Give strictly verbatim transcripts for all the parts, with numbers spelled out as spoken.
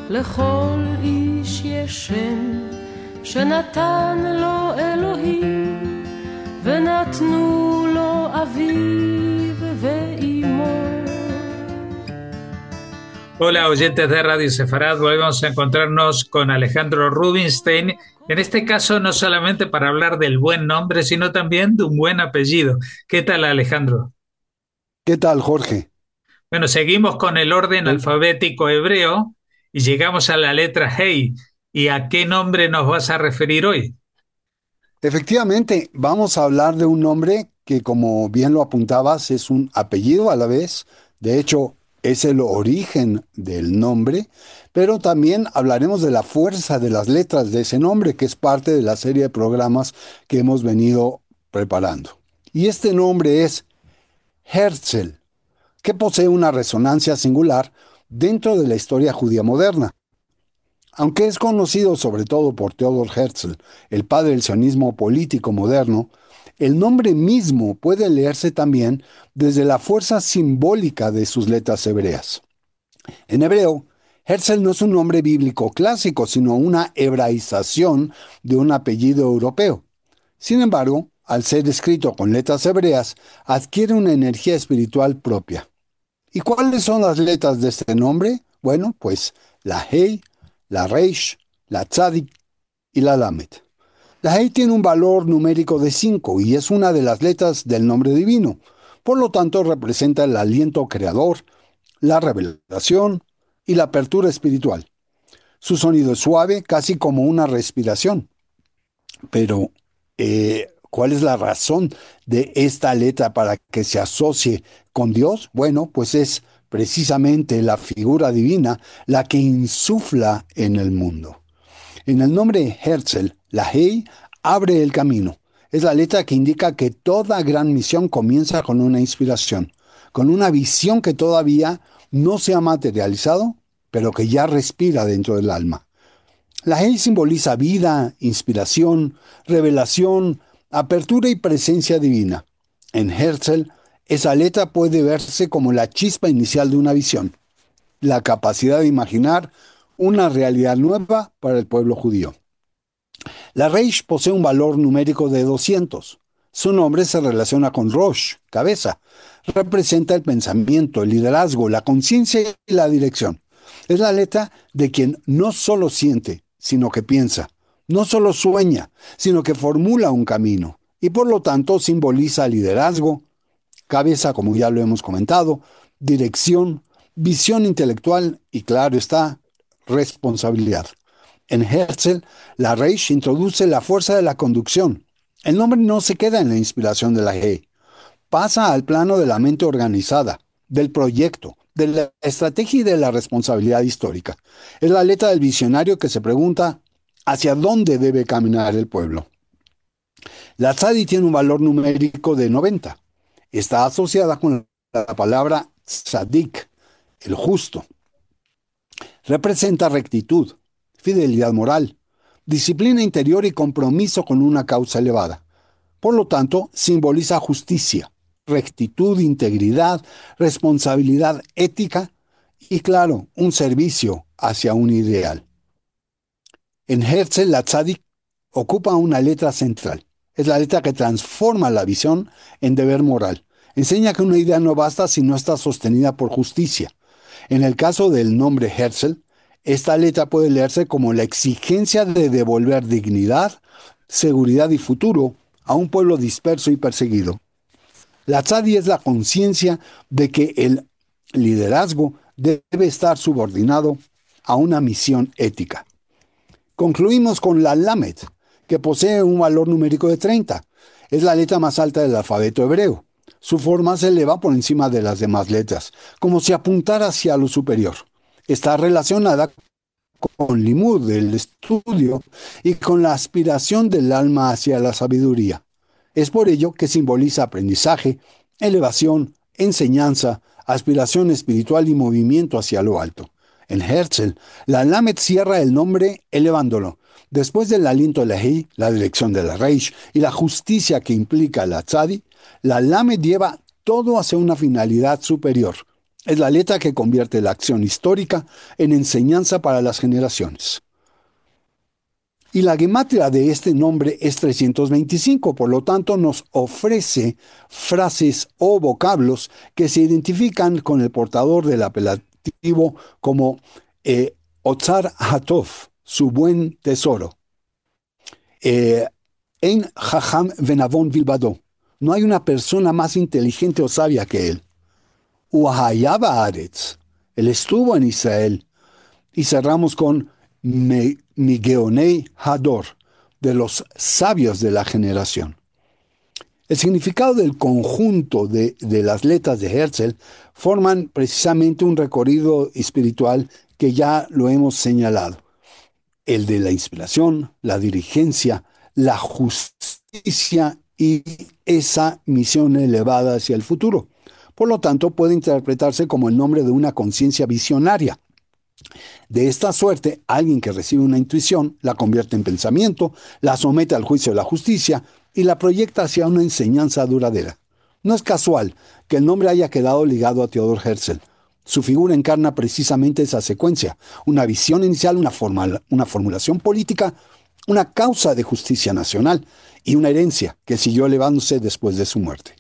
לכל איש יש שם שנתן לו אלוהים ונתנו לו אביו ואימו. Hola oyentes de Radio Sefarad, volvemos a encontrarnos con Alejandro Rubinstein, en este caso no solamente para hablar del buen nombre, sino también de un buen apellido. ¿Qué tal, Alejandro? ¿Qué tal, Jorge? Bueno, seguimos con el orden Bueno, alfabético hebreo y llegamos a la letra Hey. ¿Y a qué nombre nos vas a referir hoy? efectivamente, vamos a hablar de un nombre que, como bien lo apuntabas, es un apellido a la vez. De hecho, es el origen del nombre, pero también hablaremos de la fuerza de las letras de ese nombre, que es parte de la serie de programas que hemos venido preparando. Y este nombre es Herzl, que posee una resonancia singular dentro de la historia judía moderna. Aunque es conocido sobre todo por Theodor Herzl, el padre del sionismo político moderno, el nombre mismo puede leerse también desde la fuerza simbólica de sus letras hebreas. En hebreo, Herzl no es un nombre bíblico clásico, sino una hebraización de un apellido europeo. Sin embargo, al ser escrito con letras hebreas, adquiere una energía espiritual propia. ¿Y cuáles son las letras de este nombre? Bueno, pues la Hei, la Reish, la Tzadik y la Lamed. La Hei tiene un valor numérico de cinco y es una de las letras del nombre divino. Por lo tanto, representa el aliento creador, la revelación y la apertura espiritual. Su sonido es suave, casi como una respiración. Pero, eh, ¿cuál es la razón de esta letra para que se asocie con Dios? Bueno, pues es precisamente la figura divina la que insufla en el mundo. En el nombre Herzl, la Hei abre el camino. Es la letra que indica que toda gran misión comienza con una inspiración, con una visión que todavía no se ha materializado, pero que ya respira dentro del alma. La Hei simboliza vida, inspiración, revelación, apertura y presencia divina. En Herzl, esa letra puede verse como la chispa inicial de una visión, la capacidad de imaginar una realidad nueva para el pueblo judío. La Reish posee un valor numérico de doscientos. Su nombre se relaciona con Rosh, cabeza. Representa el pensamiento, el liderazgo, la conciencia y la dirección. Es la letra de quien no solo siente, sino que piensa. No solo sueña, sino que formula un camino. Y por lo tanto simboliza liderazgo, cabeza, como ya lo hemos comentado, dirección, visión intelectual y, claro está, responsabilidad. En Herzl, la Reish introduce la fuerza de la conducción. El nombre no se queda en la inspiración de la Hei, pasa al plano de la mente organizada, del proyecto, de la estrategia y de la responsabilidad histórica. Es la letra del visionario que se pregunta hacia dónde debe caminar el pueblo. La Tzadi tiene un valor numérico de noventa. Está asociada con la palabra tzadik, el justo. Representa rectitud, fidelidad moral, disciplina interior y compromiso con una causa elevada. Por lo tanto, simboliza justicia, rectitud, integridad, responsabilidad ética y, claro, un servicio hacia un ideal. En Herzl, la Tzadik ocupa una letra central. Es la letra que transforma la visión en deber moral. Enseña que una idea no basta si no está sostenida por justicia. En el caso del nombre Herzl, esta letra puede leerse como la exigencia de devolver dignidad, seguridad y futuro a un pueblo disperso y perseguido. La tzadi es la conciencia de que el liderazgo debe estar subordinado a una misión ética. Concluimos con la lamed, que posee un valor numérico de treinta. Es la letra más alta del alfabeto hebreo. Su forma se eleva por encima de las demás letras, como si apuntara hacia lo superior. Está relacionada con limud, el estudio, y con la aspiración del alma hacia la sabiduría. Es por ello que simboliza aprendizaje, elevación, enseñanza, aspiración espiritual y movimiento hacia lo alto. En Herzl, la lamed cierra el nombre elevándolo. Después del aliento de la Hei, la dirección de la Reish y la justicia que implica la Tzadi, la lamed lleva todo hacia una finalidad superior, Es la letra que convierte la acción histórica en enseñanza para las generaciones. Y la gematria de este nombre es trescientos veinticinco, por lo tanto nos ofrece frases o vocablos que se identifican con el portador del apelativo como eh, Otzar Hatov, su buen tesoro. Eh, En Jajam Venavon Bilbado, no hay una persona más inteligente o sabia que él. Uahayaba Aretz, él estuvo en Israel. Y cerramos con Me- Migeonei Hador, de los sabios de la generación. El significado del conjunto de, de las letras de Herzl forman precisamente un recorrido espiritual que ya lo hemos señalado. El de la inspiración, la dirigencia, la justicia y esa misión elevada hacia el futuro. Por lo tanto, puede interpretarse como el nombre de una conciencia visionaria. De esta suerte, alguien que recibe una intuición la convierte en pensamiento, la somete al juicio de la justicia y la proyecta hacia una enseñanza duradera. No es casual que el nombre haya quedado ligado a Theodor Herzl. Su figura encarna precisamente esa secuencia, una visión inicial, una, formal, una formulación política, una causa de justicia nacional y una herencia que siguió elevándose después de su muerte.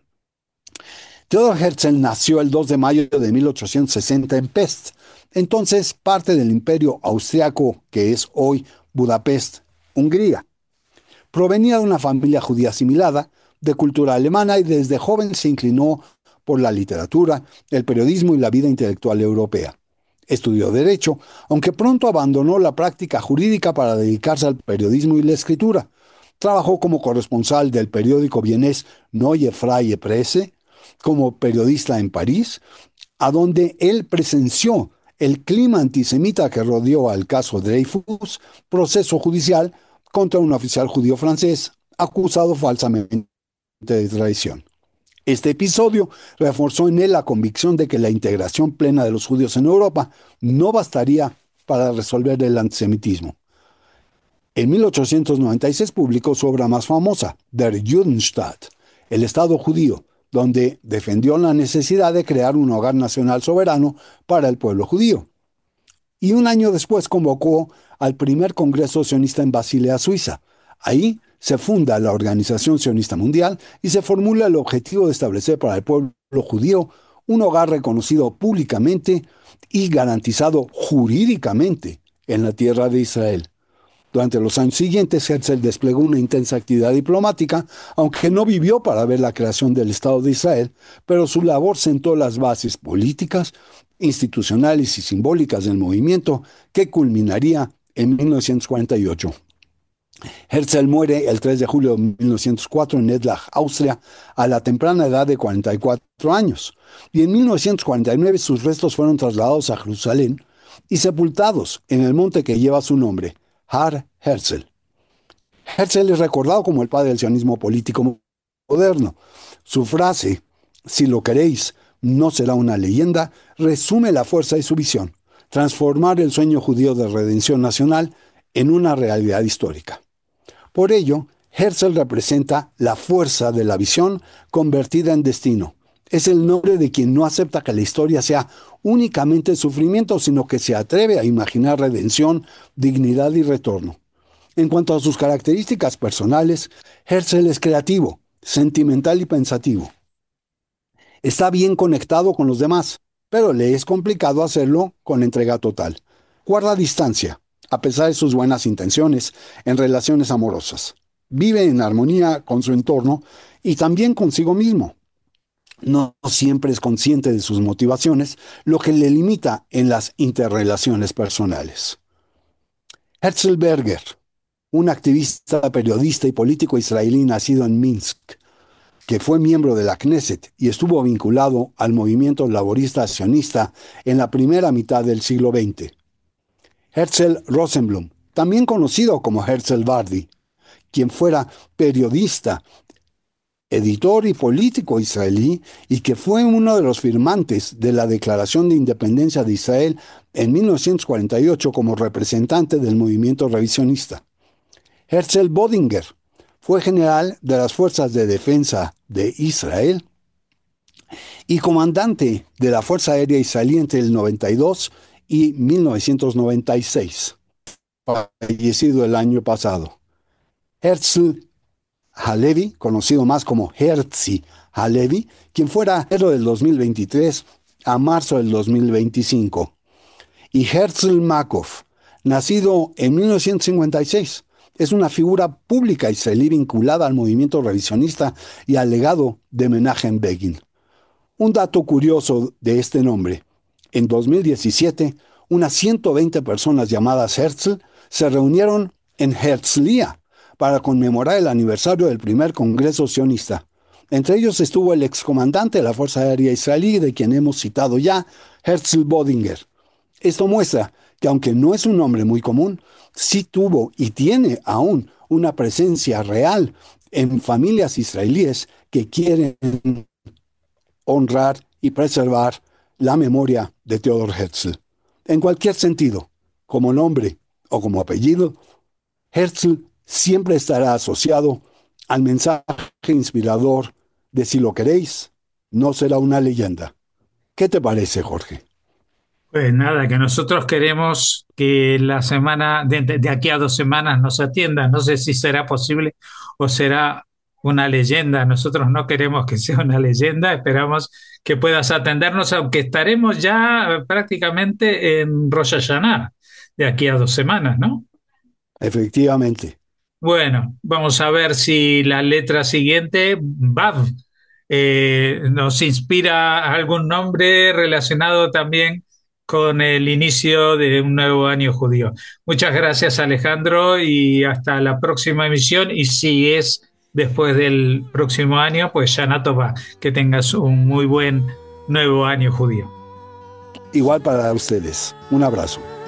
Theodor Herzl nació el dos de mayo de mil ochocientos sesenta en Pest, entonces parte del imperio austriaco que es hoy Budapest, Hungría. Provenía de una familia judía asimilada, de cultura alemana y desde joven se inclinó por la literatura, el periodismo y la vida intelectual europea. Estudió Derecho, aunque pronto abandonó la práctica jurídica para dedicarse al periodismo y la escritura. Trabajó como corresponsal del periódico vienés Neue Freie Presse, como periodista en París, a donde él presenció el clima antisemita que rodeó al caso Dreyfus, proceso judicial contra un oficial judío francés acusado falsamente de traición. Este episodio reforzó en él la convicción de que la integración plena de los judíos en Europa no bastaría para resolver el antisemitismo. En mil ochocientos noventa y seis publicó su obra más famosa, Der Judenstaat, el Estado judío, donde defendió la necesidad de crear un hogar nacional soberano para el pueblo judío. Y un año después convocó al primer Congreso Sionista en Basilea, Suiza. Ahí se funda la Organización Sionista Mundial y se formula el objetivo de establecer para el pueblo judío un hogar reconocido públicamente y garantizado jurídicamente en la tierra de Israel. Durante los años siguientes, Herzl desplegó una intensa actividad diplomática, aunque no vivió para ver la creación del Estado de Israel, pero su labor sentó las bases políticas, institucionales y simbólicas del movimiento que culminaría en mil novecientos cuarenta y ocho. Herzl muere el tres de julio de mil novecientos cuatro en Edlach, Austria, a la temprana edad de cuarenta y cuatro años, y en mil novecientos cuarenta y nueve sus restos fueron trasladados a Jerusalén y sepultados en el monte que lleva su nombre, Har Herzl. Herzl es recordado como el padre del sionismo político moderno. Su frase, si lo queréis, no será una leyenda, resume la fuerza de su visión, transformar el sueño judío de redención nacional en una realidad histórica. Por ello, Herzl representa la fuerza de la visión convertida en destino. Es el nombre de quien no acepta que la historia sea únicamente sufrimiento, sino que se atreve a imaginar redención, dignidad y retorno. En cuanto a sus características personales, Herzl es creativo, sentimental y pensativo. Está bien conectado con los demás, pero le es complicado hacerlo con entrega total. Guarda distancia, a pesar de sus buenas intenciones, en relaciones amorosas. Vive en armonía con su entorno y también consigo mismo. No siempre es consciente de sus motivaciones, lo que le limita en las interrelaciones personales. Herzl Berger, un activista, periodista y político israelí nacido en Minsk, que fue miembro de la Knesset y estuvo vinculado al movimiento laborista sionista en la primera mitad del siglo veinte. Herzl Rosenblum, también conocido como Herzl Bardi, quien fuera periodista, editor y político israelí y que fue uno de los firmantes de la Declaración de Independencia de Israel en mil novecientos cuarenta y ocho como representante del movimiento revisionista. Herzl Bodinger fue general de las Fuerzas de Defensa de Israel y comandante de la Fuerza Aérea Israelí entre el noventa y dos y mil novecientos noventa y seis, fallecido el año pasado. Herzl Halevi, conocido más como Herzi Halevi, quien fuera enero del dos mil veintitrés a marzo del dos mil veinticinco. Y Herzl Makov, nacido en mil novecientos cincuenta y seis, es una figura pública israelí vinculada al movimiento revisionista y al legado de Menachem Begin. Un dato curioso de este nombre: en dos mil diecisiete, unas ciento veinte personas llamadas Herzl se reunieron en Herzliya para conmemorar el aniversario del primer Congreso sionista. Entre ellos estuvo el excomandante de la Fuerza Aérea Israelí, de quien hemos citado ya, Herzl Bodinger. Esto muestra que, aunque no es un nombre muy común, sí tuvo y tiene aún una presencia real en familias israelíes que quieren honrar y preservar la memoria de Theodor Herzl. En cualquier sentido, como nombre o como apellido, Herzl siempre estará asociado al mensaje inspirador de: si lo queréis, no será una leyenda. ¿Qué te parece, Jorge? Pues nada, que nosotros queremos que la semana, de, de aquí a dos semanas nos atiendan. No sé si será posible o será una leyenda. Nosotros no queremos que sea una leyenda, esperamos que puedas atendernos, aunque estaremos ya prácticamente en Rosh Hashanah de aquí a dos semanas, ¿no? Efectivamente. Bueno, vamos a ver si la letra siguiente, Vav, eh, nos inspira algún nombre relacionado también con el inicio de un nuevo año judío. Muchas gracias, Alejandro, y hasta la próxima emisión. Y si es después del próximo año, pues Shana Tova, que tengas un muy buen nuevo año judío. Igual para ustedes. Un abrazo.